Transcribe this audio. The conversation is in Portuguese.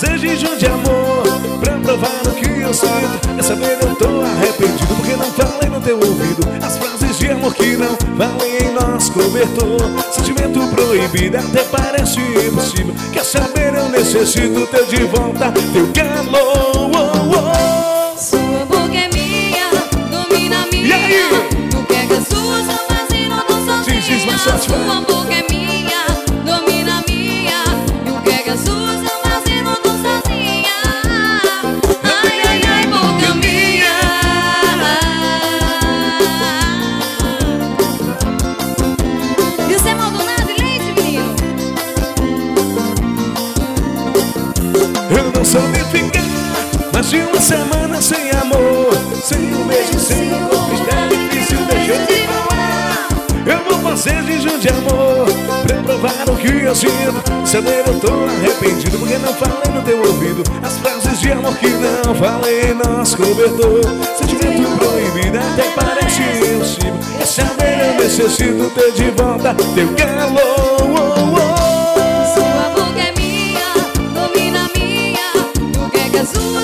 fazer jejum de amor pra provar o que eu sinto. Quer saber, eu tô arrependido porque não falei no teu ouvido as frases de amor que não falei em nosso cobertor. Sentimento proibido até parece impossível. Quer saber, eu necessito teu de volta, teu calor. Sua boca é minha, domina a minha. E aí? Tu quer que as suas almas e não tão sozinha. Sua boca é minha, domina a minha. Tu quer que as suas almas e não tão sozinha. Ai, ai, ai, boca minha. E você Maldonado e Leite, menino? Eu não soube ficar mais de uma semana sem amor, sem um beijo, sem um conquista, é difícil deixar de falar. Eu vou fazer jejum de amor pra provar o que eu sinto. Saber, eu tô arrependido porque não falei no teu ouvido as frases de amor que não falei em nosso cobertor. Sentimento proibido até parece impossível. Quer saber, eu necessito ter de volta teu calor. Sua boca é minha, domina a minha. Tu quer que as suas